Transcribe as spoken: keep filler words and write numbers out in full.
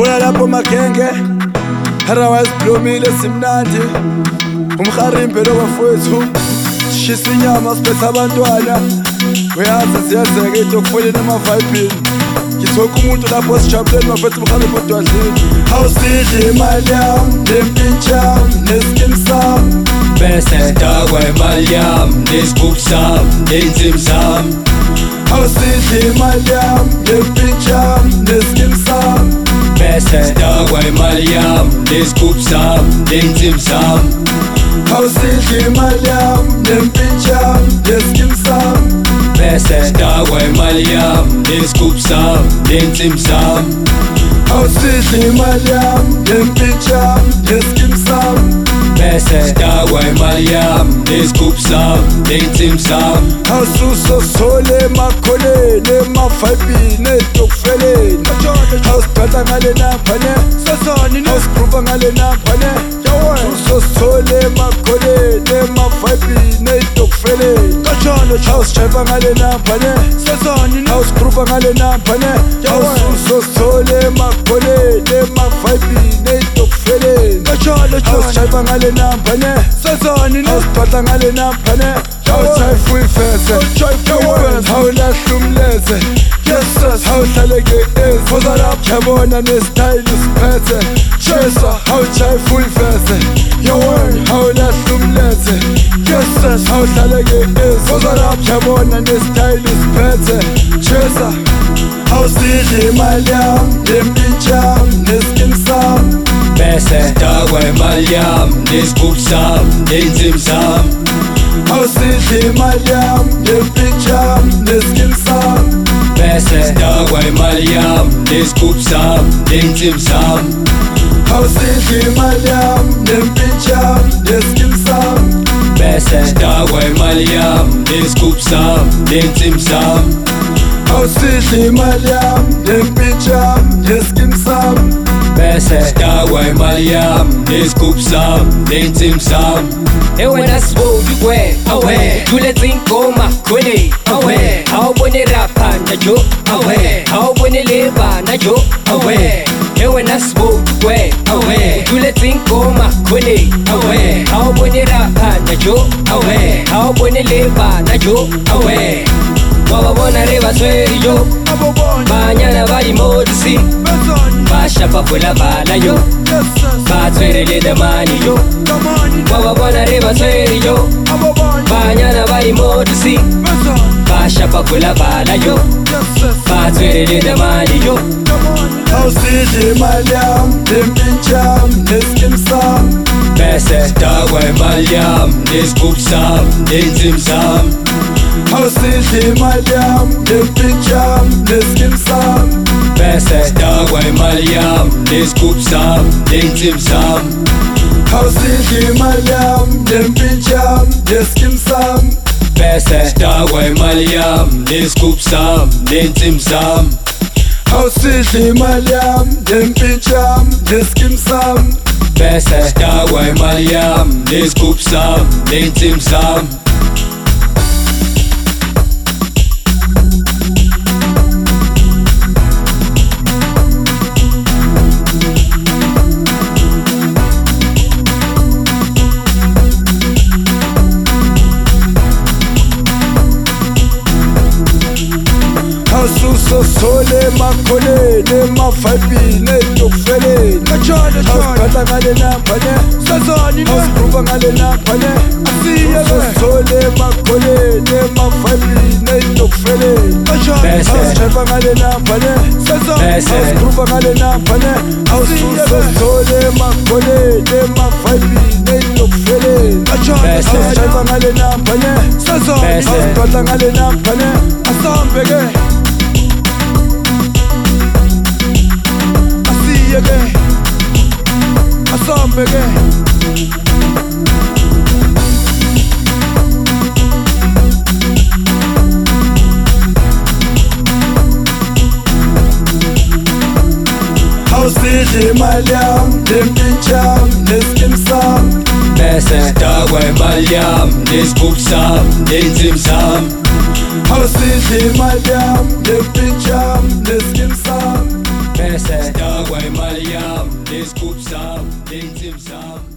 buya lapho magenge otherwise blomile simnandi umkharimbe lokwafowethu shisa inyama siphethe abantwana uyazi siyenzeka into kufoleni emavayibhini ngithoka umuntu lapho sijabuleni mafethu umkharimbe odwadlini awusidli imali yami nempintshi yami neskim sami bese ndakwa imali yami nesigubhu sami nenzima zami awusidli imali yami nempintshi yami neskim sami bese ndakwa imali yami nesigubhu sami nenzima zami awusidli imali yami nempintshi yami neskim sami bese ndakwa imali yami nesigubhu sami nenzima zami awusidli imali yami nempintshi yami neskim sami bese ndakwa imali yami nesigubhu sami nenzima zami awususosole emakholeni emavayibhini etokfeleni awusigada ngale naphane awusigrupa ngale naphane usosole emakholeni emavayibhini etokfeleni awusijaiva ngale naphane awusigrupa ngale naphane awususosole emakholeni emavayibhini etokfeleni awusijaiva ngale naphane awusiphatha ngale naphane awujayifa uyifese awulahla umleze awuhlaleke ezi yabona nesitayili siphethe awujayifa uyifese awulahla umleze awuhlaleke ezi yabona nesitayili siphethe awusidli imali yami nempintshi yami neskim sami bese ndakwa imali yami nesigubhu sami nenzima zami awusidli imali yami nempintshi yami neskim sami bese ndakwa imali yami nesigubhu sami nenzima zami awusidli imali yami nempintshi yami neskim sami bese ndakwa imali yami nesigubhu sami nenzima zami awusidli imali yami nempintshi yami neskim sami bese ndakwa imali yami nesigubhu sami nenzima zami ewe nasibodi kwe awe tuletsa ingoma khole awe awubone rapha najo awe awubone leba najo awe ewe nasibodi kwe awe tuletsa ingoma khole awe awubone rapha najo awe awubone leba najo awe wababona rebasweriyo banyana bayimodisi basha bavula balayo batswerele damaniyo wababona rebasweriyo banyana bayimodisi basha bavula balayo batswerele damaniyo awusidli imali yami nempintshi yami neskim sami bese ndakwa imali yami nesigubhu sami nenzima zami awusidli imali yami nempintshi yami neskim sami bese ndakwa imali yami nesigubhu sami nenzima zami awusidli imali yami nempintshi yami neskim sami bese ndakwa imali yami nesigubhu sami nenzima zami awusidli imali yami nempintshi yami neskim sami bese ndakwa imali yami nesigubhu sami nenzima zami awususosole emakholeni emavayibhini etokfeleni awusigada ngale naphane awusigrupa ngale naphane usosole emakholeni emavayibhini etokfeleni awusijaiva ngale naphane awusigrupa ngale naphane awususosole emakholeni emavayibhini etokfeleni awusijaiva ngale naphane awusigada ngale naphane asambeke again, I saw him again. awusidli imali yami nempintshi yami neskim sami bese ndakwa imali yami nesigubhu sami nenzima zami awusidli imali yami nempintshi yami neskim sami bese Sidakwa imali yami nesigubhu sami ney'nsimbi zami